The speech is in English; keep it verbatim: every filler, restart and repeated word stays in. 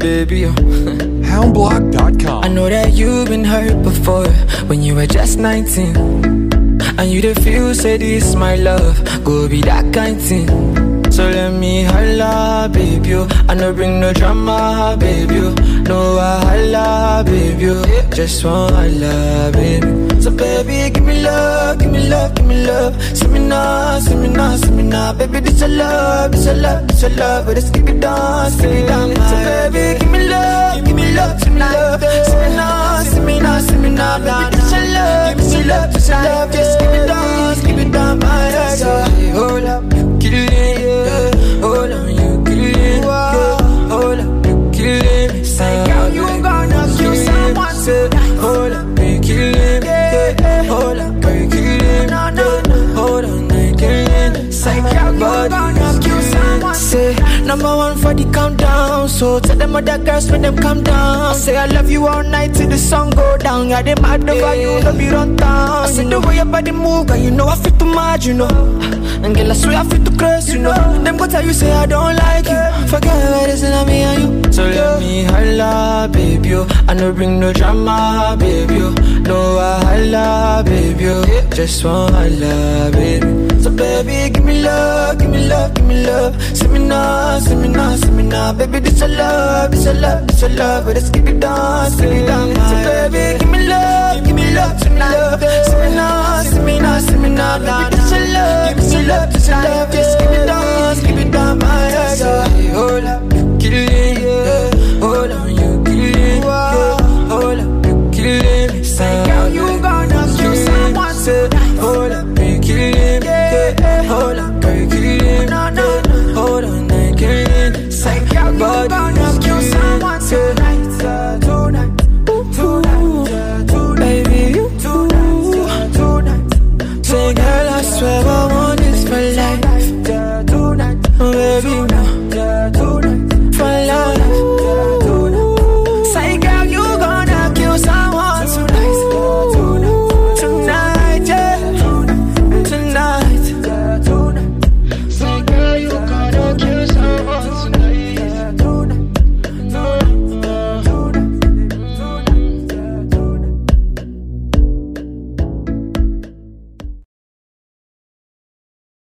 baby. hound block dot com. I know that you've been hurt before when you were just nineteen, and you didn't feel say this my love go be that kind thing. So let me holla, baby. I no bring no drama, baby. No I holla, baby. Just want holla, baby. So baby, give me love, give me love, give me love. See me now, see me now, see me now. Baby, this your love, this your love, this your love. But let's keep it down, keep it down. So baby, give me love, give me love, give me love. See me now, see me now, see me now. Baby, this your love, this your love, this your love. Just keep it down, keep it down, my heart. Hold up, kill it. Hold on, you killing me. Hold up, you killing me. Say, girl, you gonna kill someone. Say, hold up, you killing me. Hold up, you killing me. Hold on, you killing me. Say, girl, you gonna kill someone. Say, number one for the countdown. So tell them other girls when them come down. Say, I love you all night till the sun go down. Yeah, they mad over you, don't be run down. I see the way your body move, girl, you know I feel too mad, you know. And girl, I swear I feel too crazy, you know. Them go tell you say I don't like you. Forget about this and me and you. So let me holla, baby. I no bring no drama, baby. No I holla, baby. Just want holla, baby. So baby, give me love, give me love, give me love. See me now, see me now, see me now. Baby, this your love, this your love, this your love. But let's keep it down, keep it down. So baby, give me love, give me love, give me love. See me now, see me now, see me now. Baby, this your love, this your love, this your love. Just keep it down, keep it down, my heart. Hold up, you killing me. Hold on, you killing me. Hold up, you killing me. Say, girl, you gonna kill someone. Say, hold up, you killing me. Hold up, you killing me. Hold on, you killing me. Say, girl, you gonna